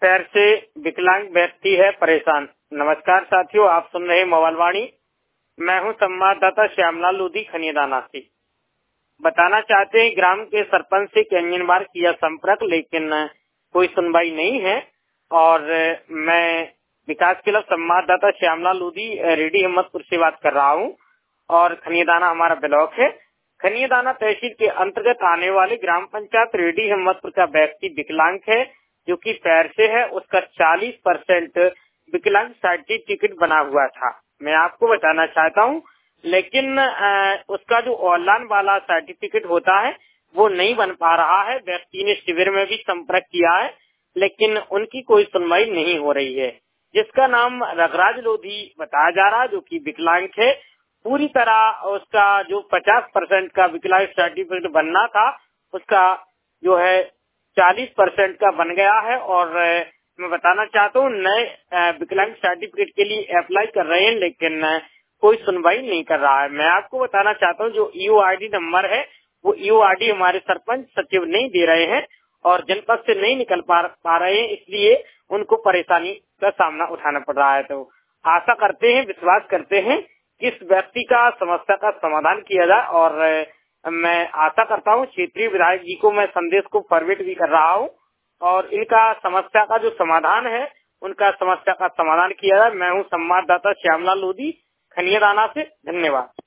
पैर से विकलांग व्यक्ति है परेशान। नमस्कार साथियों, आप सुन रहे मोबाइल वाणी। मैं हूं संवाददाता श्यामलाल लोधी खनियादाना से। बताना चाहते हैं, ग्राम के सरपंच से कई बार किया संपर्क, लेकिन कोई सुनवाई नहीं है। और मैं विकास क्लब संवाददाता श्यामलाल लोधी रेडी हिम्मतपुर से बात कर रहा हूं। और खनियादाना हमारा ब्लॉक है। खनियादाना तहसील के अंतर्गत आने वाले ग्राम पंचायत रेडी हिम्मतपुर का व्यक्ति विकलांग है, जो कि पैर से है। उसका 40% विकलांग सर्टिफिकेट बना हुआ था। मैं आपको बताना चाहता हूं, लेकिन उसका जो ऑनलाइन वाला सर्टिफिकेट होता है वो नहीं बन पा रहा है। व्यक्ति ने शिविर में भी संपर्क किया है, लेकिन उनकी कोई सुनवाई नहीं हो रही है। जिसका नाम रघुराज लोधी बताया जा रहा है, जो कि विकलांग है। पूरी तरह उसका जो 50% का विकलांग सर्टिफिकेट बनना था, उसका जो है 40% का बन गया है। और मैं बताना चाहता हूँ, नए विकलांग सर्टिफिकेट के लिए अप्लाई कर रहे हैं, लेकिन कोई सुनवाई नहीं कर रहा है। मैं आपको बताना चाहता हूँ, जो ईओआईडी नंबर है वो ईओआईडी हमारे सरपंच सचिव नहीं दे रहे हैं और जनपद से नहीं निकल पा रहे हैं, इसलिए उनको परेशानी का सामना उठाना पड़ रहा है। तो आशा करते हैं, विश्वास करते हैं कि इस व्यक्ति का समस्या का समाधान किया जाए। और मैं आशा करता हूँ, क्षेत्रीय विधायक जी को मैं संदेश को फॉरवर्ड भी कर रहा हूँ और इनका समस्या का जो समाधान है, उनका समस्या का समाधान किया जाए। मैं हूँ संवाददाता श्यामलाल लोधी खनियादाना से। धन्यवाद।